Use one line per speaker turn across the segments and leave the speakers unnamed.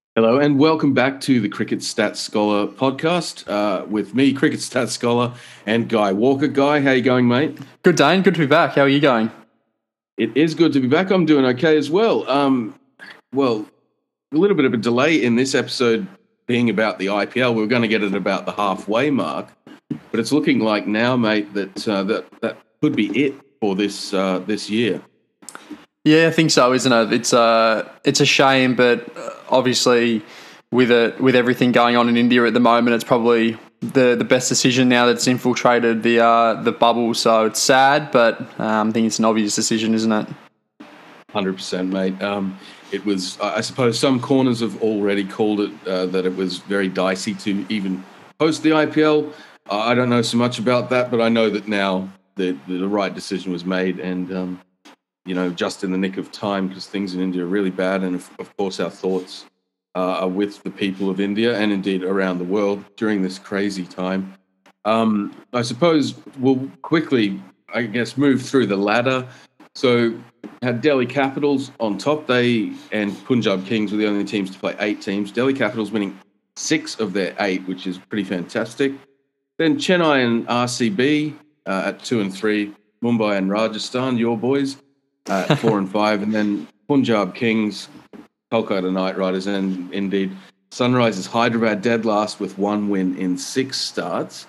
Hello and welcome back to the Cricket Stats Scholar podcast with me, Cricket Stats Scholar, and Guy Walker. Guy, how you going, mate?
Good, Dane. Good to be back. How are you going?
It is good to be back. I'm doing okay as well. Well, a little bit of a delay in this episode being about the IPL. We were going to get it about the halfway mark, but it's looking like now, mate, that that could be it for this year.
Yeah, I think so, isn't it? It's a shame, but obviously with everything going on in India at the moment, it's probably the best decision now that it's infiltrated the bubble. So it's sad, but I think it's an obvious decision, isn't it?
100%, mate. It was, I suppose, some corners have already called it that it was very dicey to even host the IPL. I don't know so much about that, but I know that now the right decision was made, and just in the nick of time, because things in India are really bad, and of course our thoughts are with the people of India and indeed around the world during this crazy time. I suppose we'll quickly, move through the ladder. So had Delhi Capitals on top. They and Punjab Kings were the only teams to play 8 teams. Delhi Capitals winning 6 of their 8, which is pretty fantastic. Then Chennai and RCB at 2 and 3. Mumbai and Rajasthan, your boys, at 4 and 5. And then Punjab Kings, Kolkata Knight Riders, and indeed Sunrisers Hyderabad dead last with 1 win in 6 starts.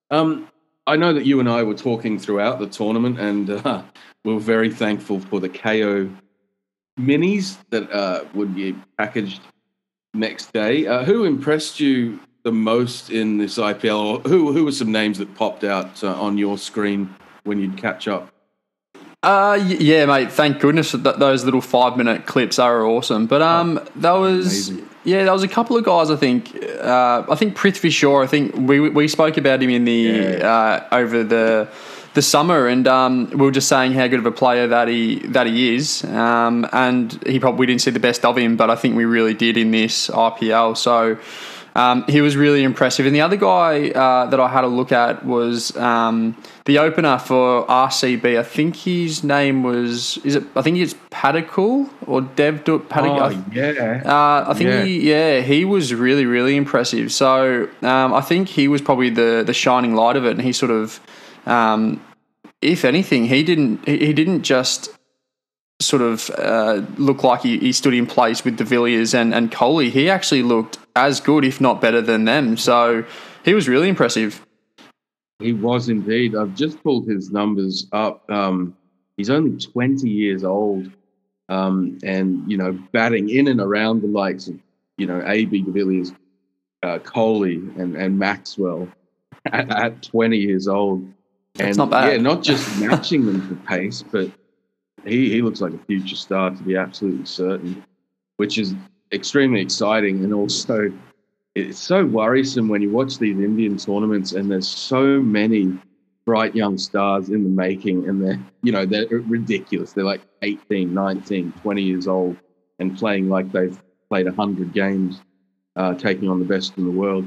I know that you and I were talking throughout the tournament, and we were very thankful for the KO minis that would be packaged next day. Who impressed you the most in this IPL, or who were some names that popped out on your screen when you'd catch up?
Yeah, mate. Thank goodness that those little 5-minute clips are awesome. But there was a couple of guys. I think Prithvi Shaw. I think we spoke about him in the over the summer, and we were just saying how good of a player that he is. And we didn't see the best of him, but I think we really did in this IPL. So. He was really impressive. And the other guy that I had a look at was the opener for RCB. I think his name was, I think it's Padikul or Devdutt Padikul.
Oh, yeah.
I think he was really, really impressive. So I think he was probably the shining light of it. And he sort of, if anything, he didn't just sort of look like he stood in place with De Villiers and Kohli. He actually looked as good, if not better than them. So he was really impressive.
He was indeed. I've just pulled his numbers up. He's only 20 years old, and batting in and around the likes of AB, De Villiers, Kohli, and Maxwell at 20 years old.
That's not bad.
Yeah, not just matching them for pace, but he looks like a future star, to be absolutely certain, which is extremely exciting. And also, it's so worrisome when you watch these Indian tournaments and there's so many bright young stars in the making, and they're ridiculous. They're like 18, 19, 20 years old and playing like they've played 100 games, taking on the best in the world.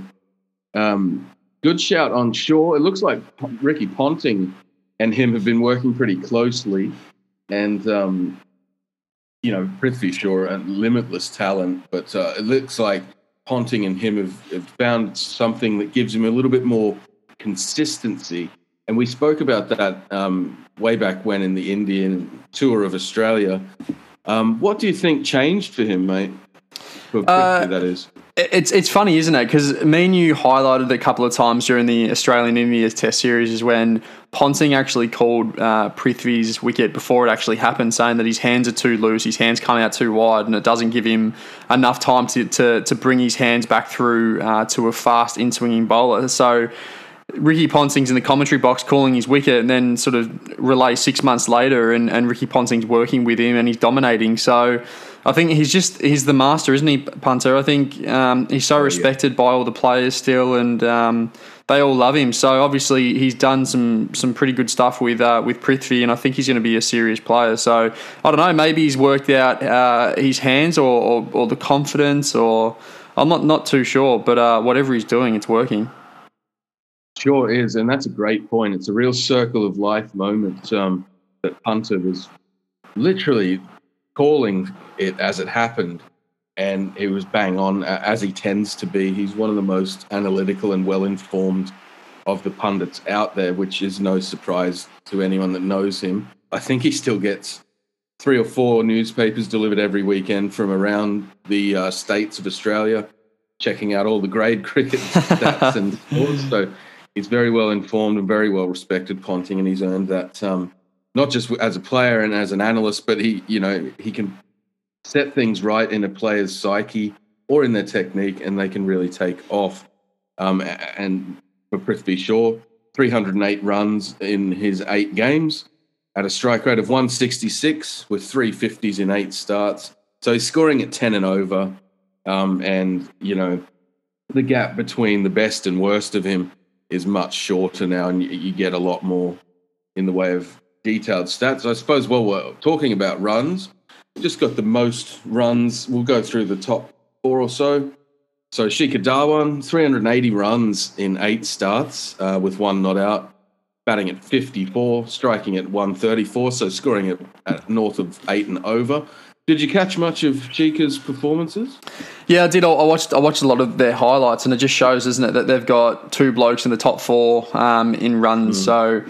Good shout on Shaw. It looks like Ricky Ponting and him have been working pretty closely. And, Prithvi Shaw, a limitless talent, but it looks like Ponting and him have found something that gives him a little bit more consistency. And we spoke about that way back when in the Indian tour of Australia. What do you think changed for him, mate? For Prithvi, that is.
It's funny, isn't it? Because me and you highlighted a couple of times during the Australian-India Test series is when Ponting actually called Prithvi's wicket before it actually happened, saying that his hands are too loose, his hands come out too wide, and it doesn't give him enough time to bring his hands back through to a fast in-swinging bowler. So Ricky Ponting's in the commentary box calling his wicket, and then sort of relay 6 months later, and Ricky Ponting's working with him and he's dominating. So I think he's the master, isn't he, Punter? I think he's so respected by all the players still, and they all love him. So obviously he's done some pretty good stuff with Prithvi, and I think he's going to be a serious player. So I don't know, maybe he's worked out his hands or the confidence, or I'm not too sure, but whatever he's doing, it's working.
Sure is, and that's a great point. It's a real circle of life moment that Punter was literally calling it as it happened. and he was bang on, as he tends to be. He's one of the most analytical and well-informed of the pundits out there, which is no surprise to anyone that knows him. I think he still gets 3 or 4 newspapers delivered every weekend from around the states of Australia, checking out all the grade cricket stats and scores. So he's very well informed and very well respected, Ponting, and he's earned that not just as a player and as an analyst, but he can set things right in a player's psyche or in their technique, and they can really take off. And for Prithvi Shaw, 308 runs in his 8 games at a strike rate of 166 with 350s in 8 starts. So he's scoring at 10 and over. And, the gap between the best and worst of him is much shorter now, and you get a lot more in the way of detailed stats. I suppose while we're talking about runs, just got the most runs. We'll go through the top 4 or so. So Shikhar Dhawan, 380 runs in 8 starts with 1 not out, batting at 54, striking at 134, so scoring at north of 8 and over. Did you catch much of Shikhar's performances?
Yeah, I did. I watched a lot of their highlights, and it just shows, isn't it, that they've got 2 blokes in the top 4 in runs. So,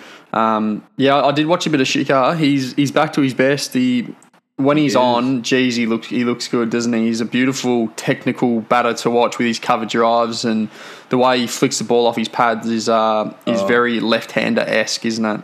I did watch a bit of Shikhar. He's back to his best. When he's on, geez, he looks good, doesn't he? He's a beautiful technical batter to watch with his cover drives, and the way he flicks the ball off his pads is very left-hander-esque, isn't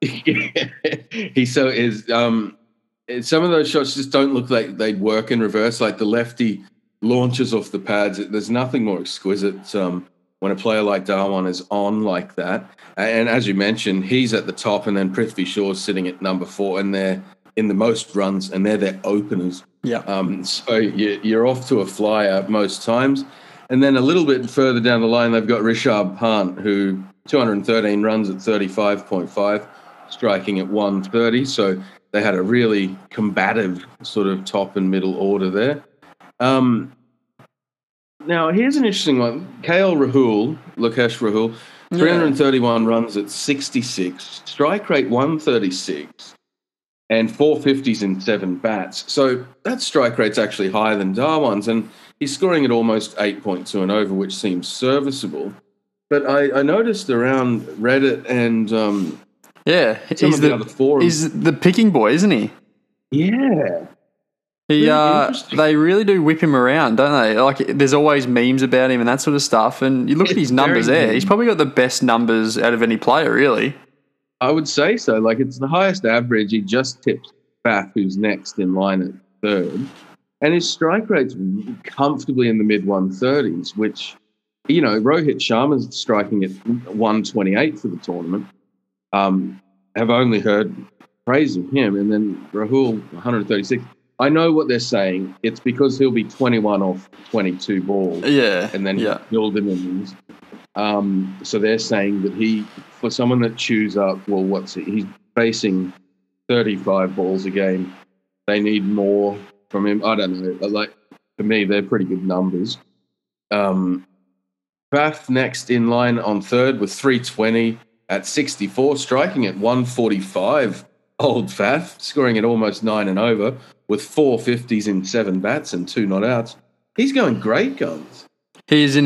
it? He so is. Some of those shots just don't look like they'd work in reverse. Like the lefty launches off the pads. There's nothing more exquisite when a player like Dhawan is on like that. And as you mentioned, he's at the top, and then Prithvi Shaw's sitting at number 4, and they're in the most runs, and they're their openers.
Yeah.
So you're off to a flyer most times. And then a little bit further down the line, they've got Rishabh Pant, who 213 runs at 35.5, striking at 130. So they had a really combative sort of top and middle order there. Now, here's an interesting one. Lokesh Rahul, 331 runs at 66, strike rate 136. And 450s in 7 bats. So that strike rate's actually higher than Dhawan's, and he's scoring at almost 8.2 and over, which seems serviceable. But I noticed around Reddit and
he's
the other forums.
He's the picking boy, isn't he?
Yeah.
They really do whip him around, don't they? Like, there's always memes about him and that sort of stuff. And you look at his numbers there; he's probably got the best numbers out of any player, really.
I would say so. Like, it's the highest average. He just tips Faf, who's next in line at 3rd. And his strike rate's comfortably in the mid-130s, which, Rohit Sharma's striking at 128 for the tournament. Have only heard praise of him. And then Rahul, 136. I know what they're saying. It's because he'll be 21 off 22 balls.
Yeah.
And then he'll build him innings. So they're saying that for someone that chews up, he's facing 35 balls a game. They need more from him. I don't know. Like, for me, they're pretty good numbers. Faf next in line on 3rd with 320 at 64, striking at 145. Old Faf, scoring at almost 9 and over with 450s in 7 bats and 2 not outs. He's going great guns.
He is, and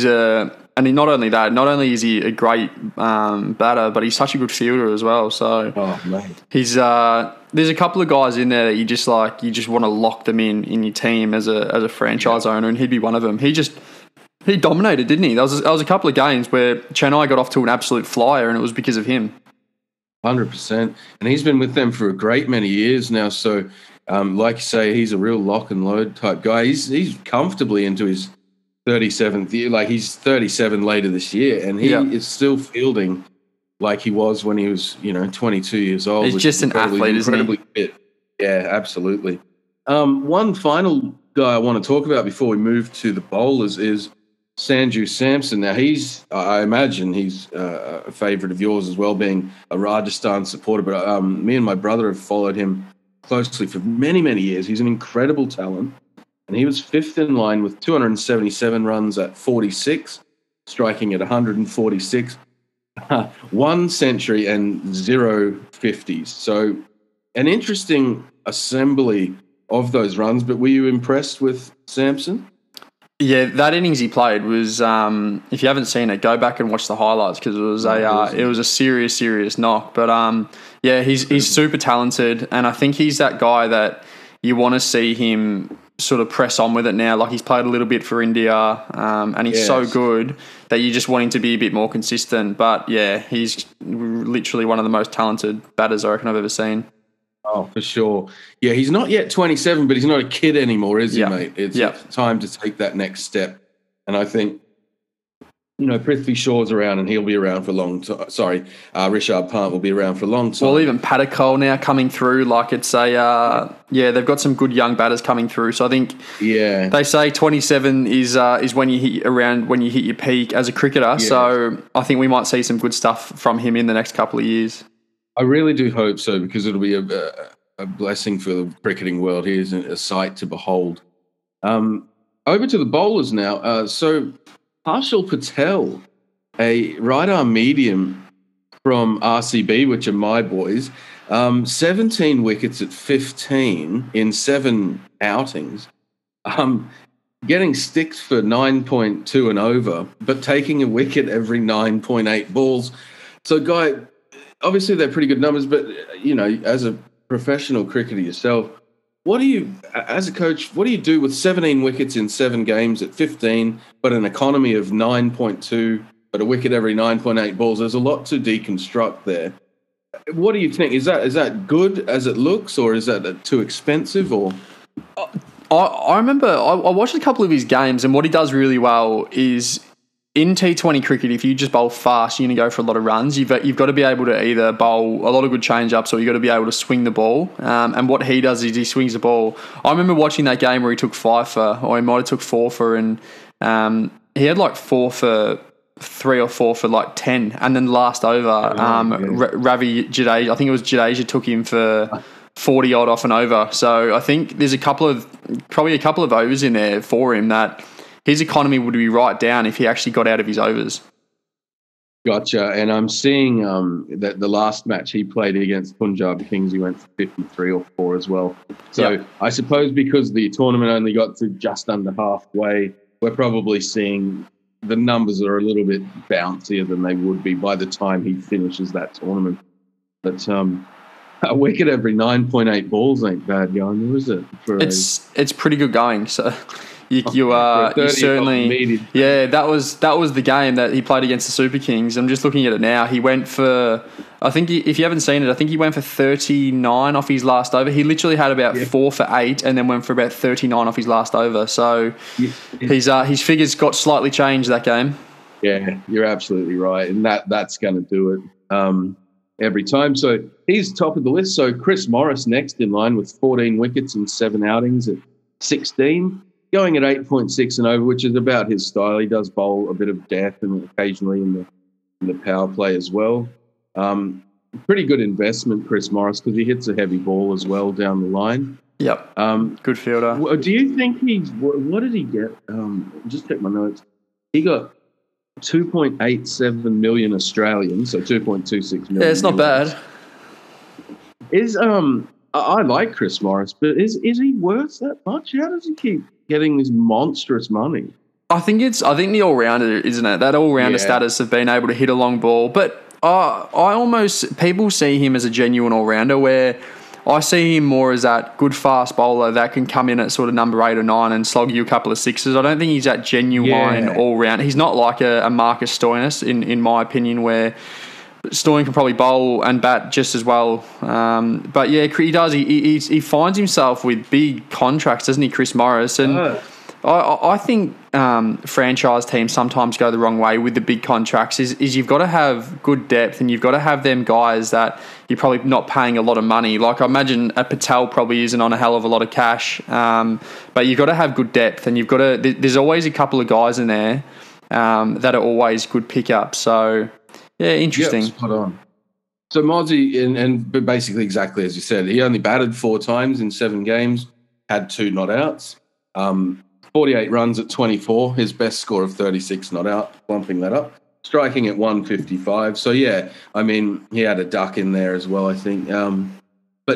not only is he a great batter, but he's such a good fielder as well. So, he's there's a couple of guys in there that you just want to lock them in your team as a franchise owner, and he'd be one of them. He dominated, didn't he? There was a couple of games where Chennai got off to an absolute flyer, and it was because of him.
100%, and he's been with them for a great many years now. So, like you say, he's a real lock and load type guy. He's comfortably into his 37th year, like he's 37 later this year, and he is still fielding like he was when he was, 22 years old.
He's just an athlete, isn't he?
Fit. Yeah, absolutely. One final guy I want to talk about before we move to the bowlers is Sanju Samson. Now, I imagine he's a favourite of yours as well, being a Rajasthan supporter, but me and my brother have followed him closely for many, many years. He's an incredible talent. And he was 5th in line with 277 runs at 46, striking at 146, 1 century and 0 50s. So an interesting assembly of those runs. But were you impressed with Sampson?
Yeah, that innings he played was. If you haven't seen it, go back and watch the highlights because it was a serious knock. But yeah, he's super talented, and I think he's that guy that you want to see him sort of press on with it now. Like he's played a little bit for India, and he's so good that you just want him to be a bit more consistent. But yeah, he's literally one of the most talented batters I reckon I've ever seen.
Oh, for sure. Yeah, he's not yet 27, but he's not a kid anymore, is he, mate? It's time to take that next step. And I think, Prithvi Shaw's around and he'll be around for a long time. Sorry, Rishabh Pant will be around for a long time.
Well, even Padikal now coming through, like it's they've got some good young batters coming through. So I think they say 27 is when you hit your peak as a cricketer. Yeah. So I think we might see some good stuff from him in the next couple of years.
I really do hope so because it'll be a blessing for the cricketing world. He is a sight to behold. Over to the bowlers now. So Harshal Patel, a right-arm medium from RCB, which are my boys, 17 wickets at 15 in 7 outings, getting sticked for 9.2 and over, but taking a wicket every 9.8 balls. So, Guy, obviously they're pretty good numbers, but, as a professional cricketer yourself, as a coach, what do you do with 17 wickets in 7 games at 15, but an economy of 9.2, but a wicket every 9.8 balls? There's a lot to deconstruct there. What do you think? Is that good as it looks, or is that too expensive? Or
I remember I watched a couple of his games, and what he does really well is in T20 cricket, if you just bowl fast, you're going to go for a lot of runs. You've got to be able to either bowl a lot of good change-ups or you've got to be able to swing the ball. And what he does is he swings the ball. I remember watching that game where he took 5 for, or he might have took 4 for, and he had like 4 for 3 or 4 for like 10. And then last over, Ravi Jadeja, I think it was Jadeja, took him for 40 odd off and over. So I think there's probably a couple of overs in there for him that his economy would be right down if he actually got out of his overs.
Gotcha. And I'm seeing that the last match he played against Punjab Kings, he went for 53 or 4 as well. So I suppose because the tournament only got to just under halfway, we're probably seeing the numbers are a little bit bouncier than they would be by the time he finishes that tournament. But a wicket every 9.8 balls ain't bad going, is it?
It's pretty good going. So you certainly that was the game that he played against the Super Kings. I'm just looking at it now. He went for, I think if you haven't seen it, I think he went for 39 off his last over. He literally had about 4 for 8 and then went for about 39 off his last over. So his figures got slightly changed that game.
Yeah, you're absolutely right, and that's going to do it every time. So he's top of the list. So Chris Morris next in line with 14 wickets in 7 outings at 16. Going at 8.6 and over, which is about his style. He does bowl a bit of death and occasionally in the power play as well. Pretty good investment, Chris Morris, because he hits a heavy ball as well down the line.
Yep. Good fielder.
Do you think what did he get? Just check my notes. He got 2.87 million Australian, so 2.26 million.
Yeah, it's not bad.
I like Chris Morris, but is he worth that much? How does he keep getting this monstrous money?
I think the all-rounder, isn't it? That all-rounder status of being able to hit a long ball. But people see him as a genuine all-rounder, where I see him more as that good fast bowler that can come in at sort of number 8 or 9 and slog you a couple of sixes. I don't think he's that genuine all-rounder. He's not like a Marcus Stoinis, in my opinion, where Stoyan can probably bowl and bat just as well. But yeah, he does. He finds himself with big contracts, doesn't he, Chris Morris? And I think franchise teams sometimes go the wrong way with the big contracts. Is you've got to have good depth and you've got to have them guys that you're probably not paying a lot of money. Like I imagine a Patel probably isn't on a hell of a lot of cash, but you've got to have good depth and you've got to. There's always a couple of guys in there that are always good pickups. So. Yeah, interesting.
Yep, spot on. So Mozzie, but basically exactly as you said, he only batted 4 times in 7 games, had 2 not outs, 48 runs at 24, his best score of 36 not out, bumping that up, striking at 155. So yeah, I mean, he had a duck in there as well, I think. But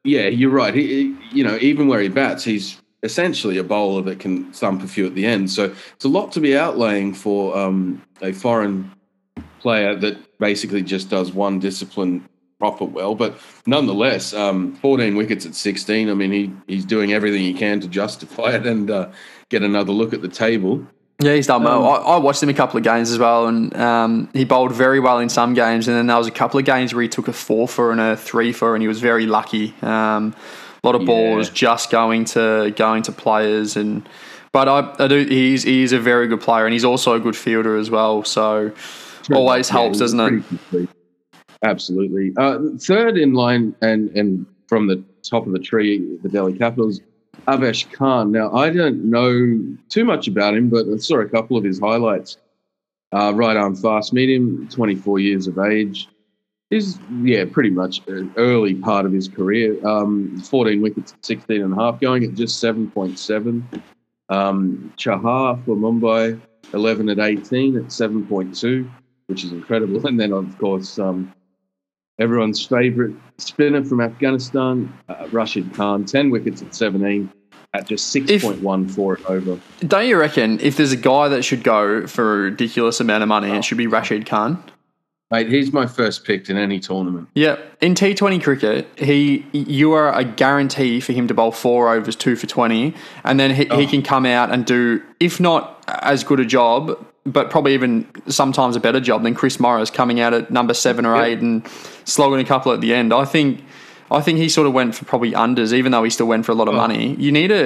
Yeah, you're right. Even where he bats, he's essentially a bowler that can thump a few at the end. So it's a lot to be outlaying for a foreign player that basically just does one discipline proper well. But nonetheless, 14 wickets at 16. I mean, he's doing everything he can to justify it and get another look at the table.
Yeah, he's done well. I watched him a couple of games as well, and he bowled very well in some games. And then there was a couple of games where he took a 4-for and a 3-for, and he was very lucky. A lot of balls just going to players, but I do. He is a very good player, and he's also a good fielder as well. So always helps, doesn't it?
Complete. Absolutely. Third in line, and from the top of the tree, the Delhi Capitals. Avesh Khan. Now, I don't know too much about him, but I saw a couple of his highlights. Right arm fast medium, 24 years of age. He's, pretty much an early part of his career. 14 wickets at 16 and a half, going at just 7.7. Chahar for Mumbai, 11 at 18 at 7.2, which is incredible. And then, of course, everyone's favourite spinner from Afghanistan, Rashid Khan, 10 wickets at 17 at just 6.14 over.
Don't you reckon if there's a guy that should go for a ridiculous amount of money, it should be Rashid Khan?
Mate, he's my first pick in any tournament.
Yeah, in T20 cricket, you are a guarantee for him to bowl 4 overs, 2 for 20, and then he can come out and do, if not as good a job, but probably even sometimes a better job than Chris Morris coming out at number 7 or 8 and slogging a couple at the end. I think he sort of went for probably unders, even though he still went for a lot of money. You need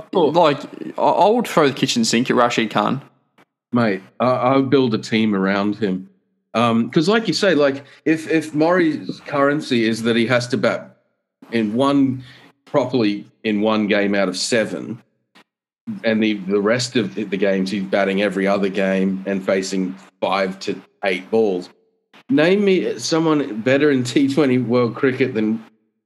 I would throw the kitchen sink at Rashid Khan.
Mate, I would build a team around him. Because like you say, like if Murray's currency is that he has to bat properly in one game out of 7, and the rest of the games he's batting every other game and facing 5 to 8 balls. Name me someone better in T20 world cricket than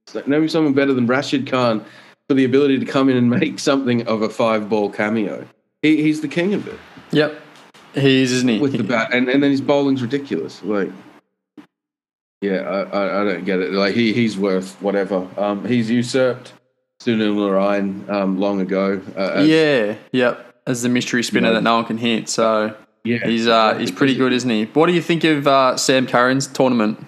Rashid Khan for the ability to come in and make something of a 5-ball cameo. He's the king of it.
Yep, he is, isn't he?
With the bat, and then his bowling's ridiculous. Like, I don't get it. Like he's worth whatever. He's usurped Sunil Narine long ago. As
the mystery spinner that no one can hit. So he's pretty good, isn't he? What do you think of Sam Curran's tournament?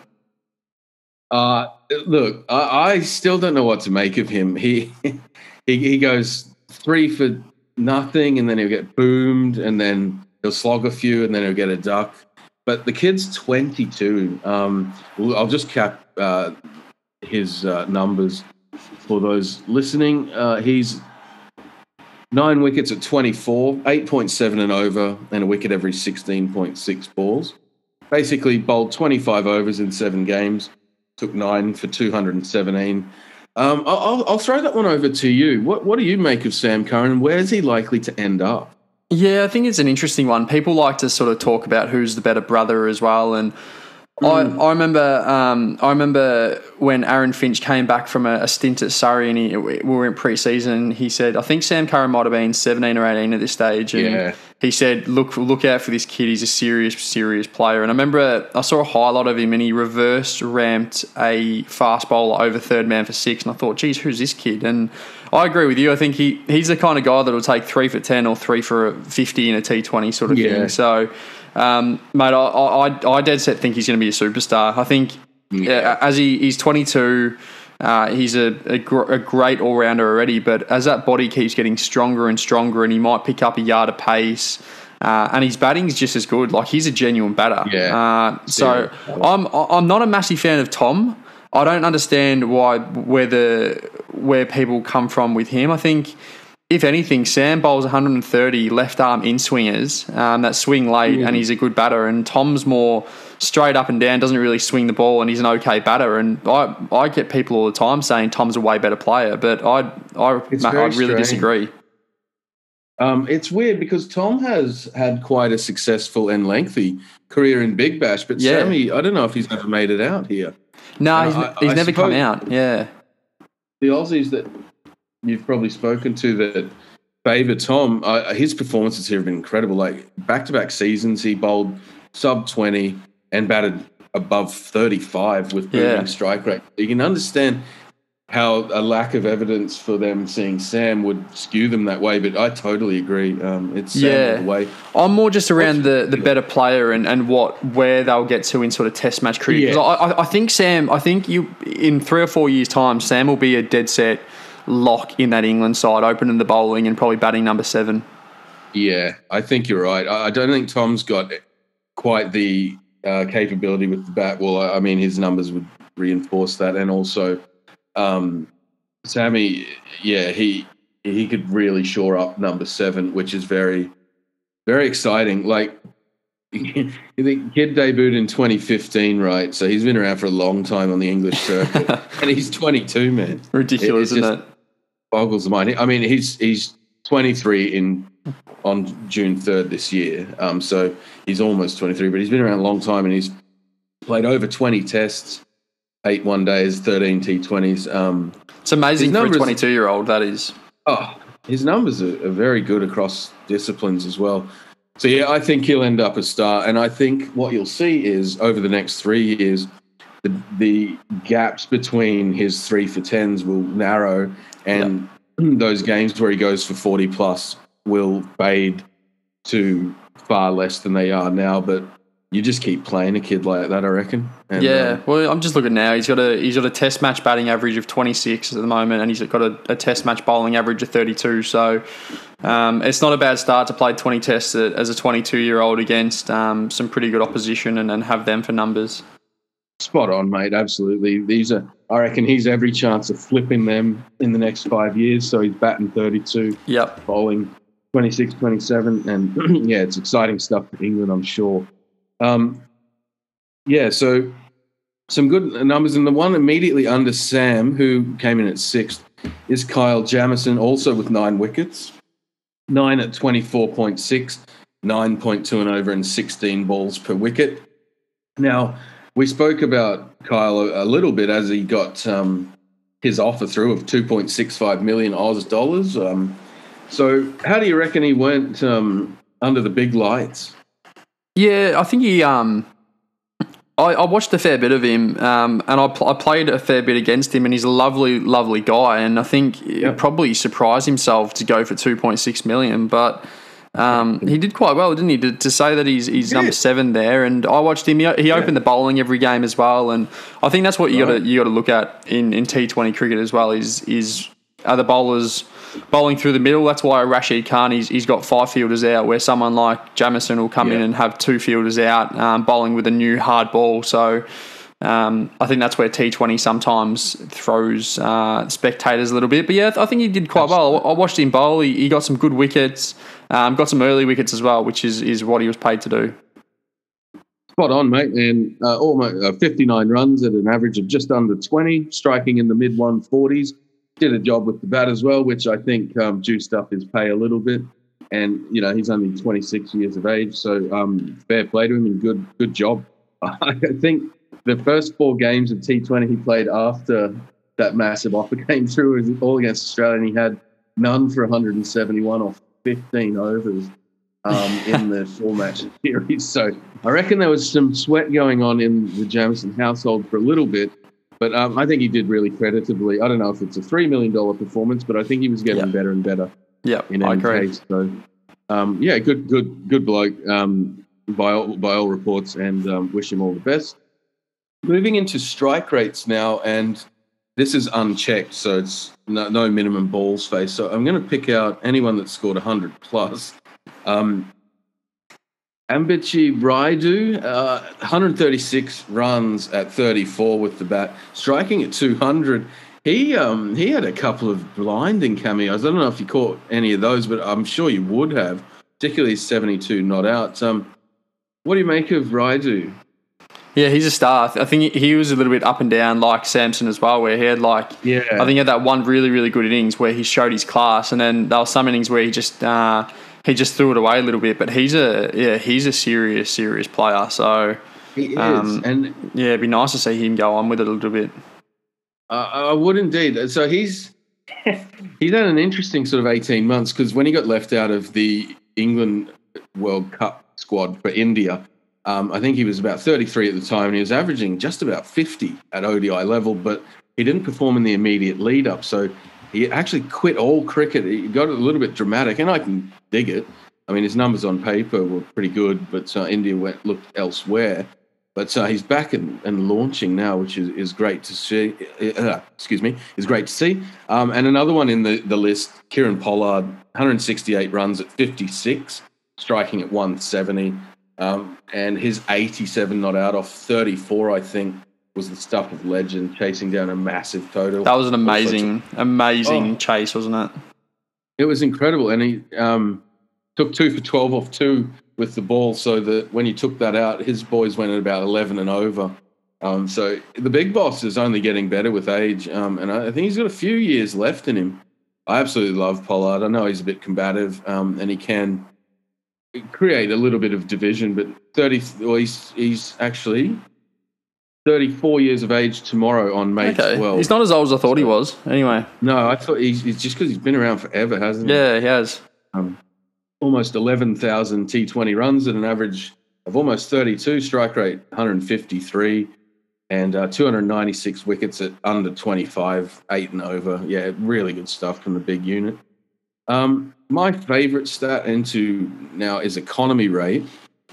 Look, I still don't know what to make of him. He goes 3 for nothing, and then he'll get boomed, and then he'll slog a few, and then he'll get a duck. But the kid's 22. I'll just cap his numbers for those listening. He's 9 wickets at 24, 8.7 and over, and a wicket every 16.6 balls. Basically bowled 25 overs in 7 games, took 9 for 217. I'll throw that one over to you. What do you make of Sam Curran, and where's he likely to end up?
Yeah, I think it's an interesting one. People like to sort of talk about who's the better brother as well, and I remember when Aaron Finch came back from a stint at Surrey, and we were in pre-season. He said, I think Sam Curran might have been 17 or 18 at this stage, and he said, look out for this kid. He's a serious player. And I remember I saw a highlight of him, and he reverse ramped a fast bowler over third man for 6, and I thought, geez, who's this kid? And I agree with you. I think he's the kind of guy that will take 3 for 10 or 3 for 50 in a T20 sort of thing. So, mate, I dead set think he's going to be a superstar. I think as he's 22, he's a great all-rounder already, but as that body keeps getting stronger and stronger, and he might pick up a yard of pace, and his batting's just as good. Like, he's a genuine batter. So I'm not a massive fan of Tom. I don't understand where people come from with him. I think, if anything, Sam bowls 130 left arm in swingers that swing late, and he's a good batter. And Tom's more straight up and down, doesn't really swing the ball, and he's an okay batter. And I get people all the time saying Tom's a way better player, but I really disagree.
It's weird because Tom has had quite a successful and lengthy career in Big Bash, but Sammy, I don't know if he's ever made it out here.
No, he's never come out. Yeah,
the Aussies that you've probably spoken to that favour Tom, his performances here have been incredible. Like, back-to-back seasons, he bowled sub-20 and batted above 35 with booming strike rate. You can understand how a lack of evidence for them seeing Sam would skew them that way, but I totally agree. It's Sam all the way.
I'm more just around the better player and where they'll get to in sort of test match cricket.
Yeah.
I think Sam, in 3 or 4 years' time, Sam will be a dead set lock in that England side, opening the bowling and probably batting number 7.
Yeah, I think you're right. I don't think Tom's got quite the capability with the bat. Well, I mean, his numbers would reinforce that, and also Sammy, he could really shore up number 7, which is very, very exciting. Like, the kid debuted in 2015, right? So he's been around for a long time on the English circuit, and he's 22, man.
Ridiculous, isn't it?
Boggles the mind. I mean, he's 23 on June 3rd this year. So he's almost 23, but he's been around a long time, and he's played over 20 tests, 8 one-days, 13 T20s.
It's amazing for a 22-year-old, that is.
Oh, his numbers are very good across disciplines as well. So, yeah, I think he'll end up a star. And I think what you'll see is over the next 3 years, the gaps between his 3 for 10s will narrow, and those games where he goes for 40 plus will fade to far less than they are now. But you just keep playing a kid like that, I reckon. And,
well, I'm just looking now. He's got a test match batting average of 26 at the moment, and he's got a test match bowling average of 32. So it's not a bad start to play 20 tests as a 22-year-old against some pretty good opposition and have them for numbers.
Spot on, mate. Absolutely. I reckon he's every chance of flipping them in the next 5 years. So he's batting 32, bowling 26, 27. And yeah, it's exciting stuff for England, I'm sure. So some good numbers. And the one immediately under Sam, who came in at 6th, is Kyle Jamieson, also with 9 wickets. 9 at 24.6, 9.2 and over, and 16 balls per wicket. Now, we spoke about Kyle a little bit as he got his offer through of 2.65 million Oz dollars. So how do you reckon he went under the big lights?
Yeah, I think he. I watched a fair bit of him, and I played a fair bit against him, and he's a lovely, lovely guy. And I think he probably surprised himself to go for 2.6 million, but. He did quite well, didn't he? To say that he's number 7 there, and I watched him. He opened the bowling every game as well, and I think that's what you got to look at in T20 cricket as well. Is are the bowlers bowling through the middle? That's why Rashid Khan he's got 5 fielders out, where someone like Jamieson will come in and have 2 fielders out, bowling with a new hard ball. So. I think that's where T20 sometimes throws spectators a little bit. But yeah, I think he did quite well. I watched him bowl. He got some good wickets, got some early wickets as well, which is what he was paid to do.
Spot on, mate. And almost 59 runs at an average of just under 20, striking in the mid 140s. Did a job with the bat as well, which I think juiced up his pay a little bit. And, he's only 26 years of age, so fair play to him and good job. I think the first 4 games of T20 he played after that massive offer came through was all against Australia, and he had none for 171 off 15 overs in the 4-match series. So I reckon there was some sweat going on in the Jamieson household for a little bit, but I think he did really creditably. I don't know if it's a $3 million performance, but I think he was getting better and better.
Yeah,
in any case. So good bloke by all reports, and wish him all the best. Moving into strike rates now, and this is unchecked, so it's no minimum balls faced. So I'm going to pick out anyone that scored 100 plus. Ambichi Raidu, 136 runs at 34 with the bat, striking at 200. He had a couple of blinding cameos. I don't know if you caught any of those, but I'm sure you would have, particularly 72 not out. What do you make of Raidu?
Yeah, he's a star. I think he was a little bit up and down like Samson as well, where he had I think he had that one really, really good innings where he showed his class, and then there were some innings where he just threw it away a little bit. But he's a serious player. So
he is, and
it'd be nice to see him go on with it a little bit.
I would indeed. So he's had an interesting sort of 18 months, because when he got left out of the England World Cup squad for India, I think he was about 33 at the time, and he was averaging just about 50 at ODI level. But he didn't perform in the immediate lead up. So he actually quit all cricket. He got a little bit dramatic, and I can dig it. I mean, his numbers on paper were pretty good, but India looked elsewhere. But he's back and launching now, which is great to see. Is great to see. And another one in the list, Kieran Pollard, 168 runs at 56, striking at 170. And his 87 not out off 34, I think, was the stuff of legend, chasing down a massive total.
That was an amazing chase, wasn't it?
It was incredible. And he took 2 for 12 off 2 with the ball, so that when you took that out, his boys went at about 11 and over. So the big boss is only getting better with age, and I think he's got a few years left in him. I absolutely love Pollard. I know he's a bit combative, and he can create a little bit of division, but he's actually 34 years of age tomorrow on May 12th.
He's not as old as I thought he was, anyway.
No, I thought he's just because he's been around forever, hasn't he?
Yeah, he has.
Almost 11,000 T20 runs at an average of almost 32, strike rate 153, and 296 wickets at under 25, 8 and over. Yeah, really good stuff from the big unit. My favourite stat into now is economy rate.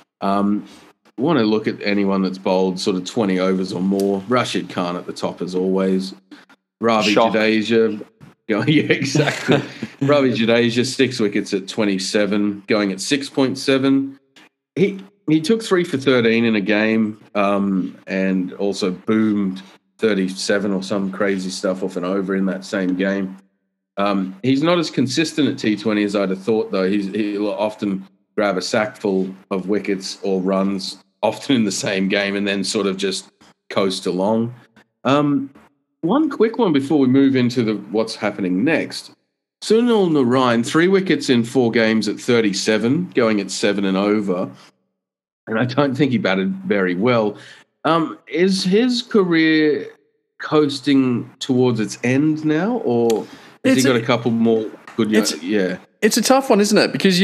Want to look at anyone that's bowled sort of 20 overs or more. Rashid Khan at the top as always. Ravi Jadeja. Yeah, exactly. Ravi Jadeja, 6 wickets at 27, going at 6.7. He took 3 for 13 in a game, and also boomed 37 or some crazy stuff off an over in that same game. He's not as consistent at T20 as I'd have thought, though. He'll often grab a sackful of wickets or runs, often in the same game, and then sort of just coast along. One quick one before we move into what's happening next. Sunil Narine, 3 wickets in 4 games at 37, going at 7 and over. And I don't think he batted very well. Is his career coasting towards its end now, or has he got a couple more good years? Yeah.
It's a tough one, isn't it? Because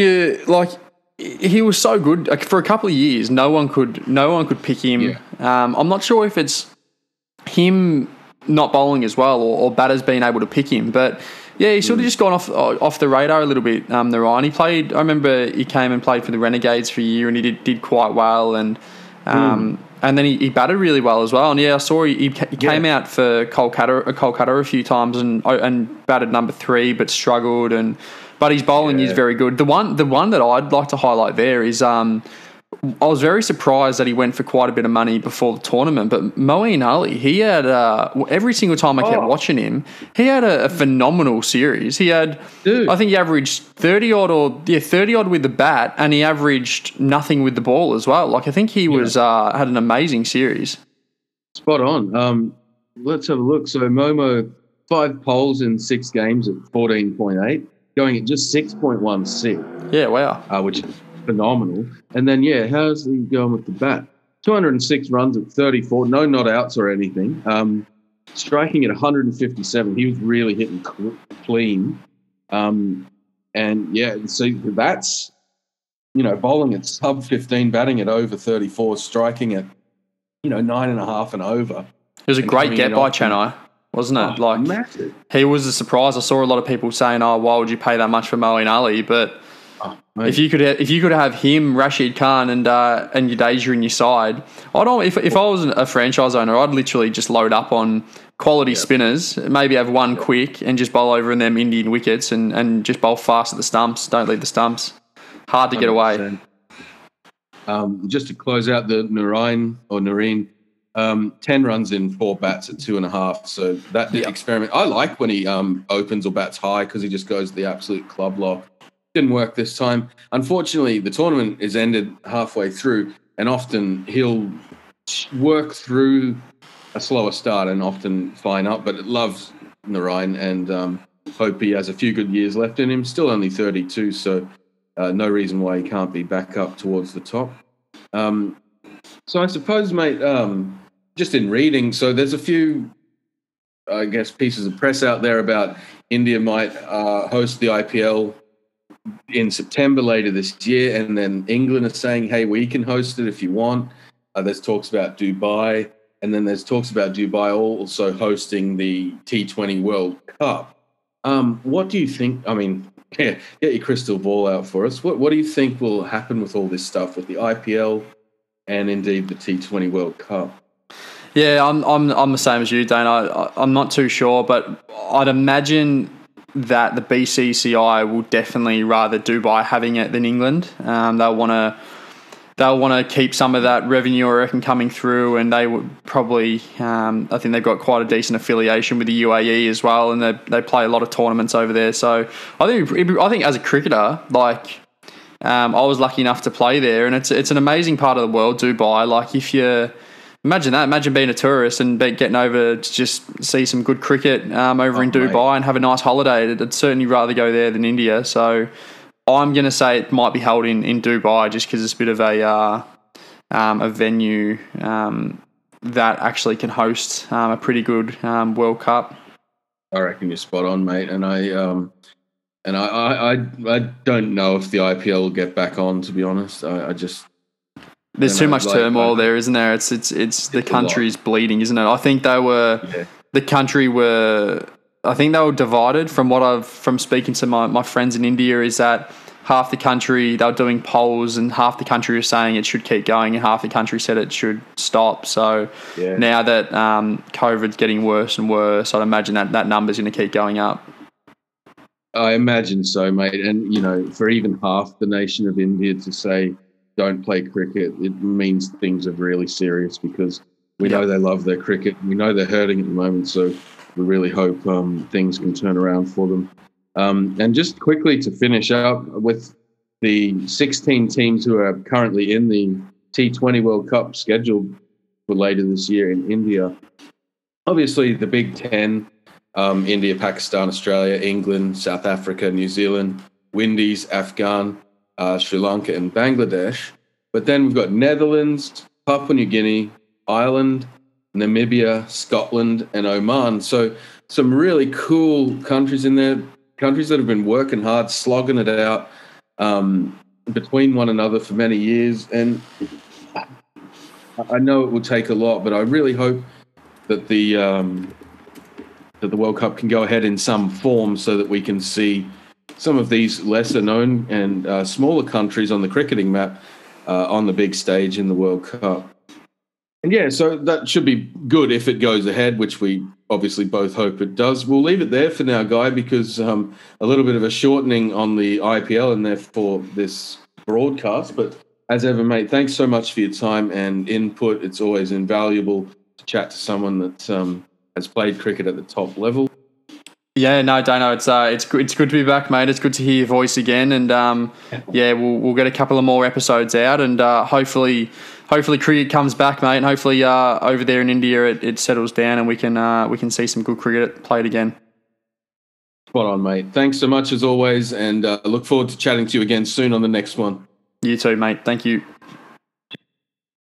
he was so good for a couple of years. No one could pick him. Yeah. I'm not sure if it's him not bowling as well, or batters being able to pick him. But yeah, he's sort of just gone off the radar a little bit. Narine, he played. I remember he came and played for the Renegades for a year, and he did quite well. And then he batted really well as well. And yeah, I saw he came out for Kolkata a few times and batted number 3, but struggled. But his bowling is very good. The one that I'd like to highlight there is I was very surprised that he went for quite a bit of money before the tournament. But Moeen Ali, he had every single time I kept watching him, he had a phenomenal series. He had, I think he averaged 30 odd with the bat, and he averaged nothing with the ball as well. Like I think he was had an amazing series.
Spot on. Let's have a look. So Momo, 5 poles in 6 games at 14.8, going at just 6.16.
Yeah, wow.
Which is phenomenal. And then, how's he going with the bat? 206 runs at 34, no not outs or anything. Striking at 157. He was really hitting clean. So that's, bowling at sub 15, batting at over 34, striking at, 9.5 and over.
It was a great get by Chennai, wasn't it?
Massive.
He was a surprise. I saw a lot of people saying, why would you pay that much for Moeen Ali? But if you could have him, Rashid Khan, and Jadeja in your side, if I was a franchise owner, I'd literally just load up on quality spinners, maybe have one quick and just bowl over in them Indian wickets and just bowl fast at the stumps. Don't leave the stumps. Hard to 100%. Get away.
Just to close out the Narine, 10 runs in 4 bats at 2.5. So that experiment, I like when he opens or bats high because he just goes the absolute club lock. Didn't work this time. Unfortunately, the tournament is ended halfway through, and often he'll work through a slower start and often fine up, but it loves Narine and hope he has a few good years left in him. Still only 32, so no reason why he can't be back up towards the top. So I suppose, mate, just in reading, so there's a few, I guess, pieces of press out there about India might host the IPL in September later this year, and then England is saying, hey, we can host it if you want. There's talks about Dubai. and then there's talks about Dubai also hosting the T20 World Cup. What do you think? I mean, yeah, get your crystal ball out for us. What do you think will happen with all this stuff with the IPL and indeed the T20 World Cup?
Yeah, I'm the same as you, Dane. I'm not too sure, but I'd imagine that the BCCI will definitely rather Dubai having it than England. They'll want to keep some of that revenue, I reckon, coming through, and they would probably. I think they've got quite a decent affiliation with the UAE as well, and they play a lot of tournaments over there. So I think as a cricketer, like I was lucky enough to play there, and it's an amazing part of the world, Dubai. Like if you imagine that, imagine being a tourist and getting over to just see some good cricket over in Dubai, mate, and have a nice holiday. I'd certainly rather go there than India. So I'm going to say it might be held in Dubai just because it's a bit of a venue that actually can host a pretty good World Cup.
I reckon you're spot on, mate. And I don't know if the IPL will get back on. To be honest,
there's too much turmoil there, isn't there? It's the country's bleeding, isn't it? I think the country were. I think they were divided from speaking to my friends in India, is that half the country, they were doing polls and half the country was saying it should keep going and half the country said it should stop. So now that COVID's getting worse and worse, I'd imagine that number's going to keep going up.
I imagine so, mate. And, for even half the nation of India to say don't play cricket, it means things are really serious because we know they love their cricket. We know they're hurting at the moment, so we really hope things can turn around for them. And just quickly to finish up with the 16 teams who are currently in the T20 World Cup scheduled for later this year in India. Obviously, the Big Ten, India, Pakistan, Australia, England, South Africa, New Zealand, Windies, Afghan, Sri Lanka and Bangladesh. But then we've got Netherlands, Papua New Guinea, Ireland, Namibia, Scotland and Oman. So some really cool countries in there, countries that have been working hard, slogging it out between one another for many years. And I know it will take a lot, but I really hope that the World Cup can go ahead in some form so that we can see some of these lesser known and smaller countries on the cricketing map on the big stage in the World Cup. And yeah, so that should be good if it goes ahead, which we obviously both hope it does. We'll leave it there for now, Guy, because a little bit of a shortening on the IPL and therefore this broadcast. But as ever, mate, thanks so much for your time and input. It's always invaluable to chat to someone that has played cricket at the top level.
Yeah, no, Dano, it's good to be back, mate. It's good to hear your voice again, and we'll get a couple of more episodes out, and hopefully cricket comes back, mate, and hopefully over there in India it settles down and we can see some good cricket played again.
Spot on, mate. Thanks so much as always, and look forward to chatting to you again soon on the next one.
You too, mate. Thank you.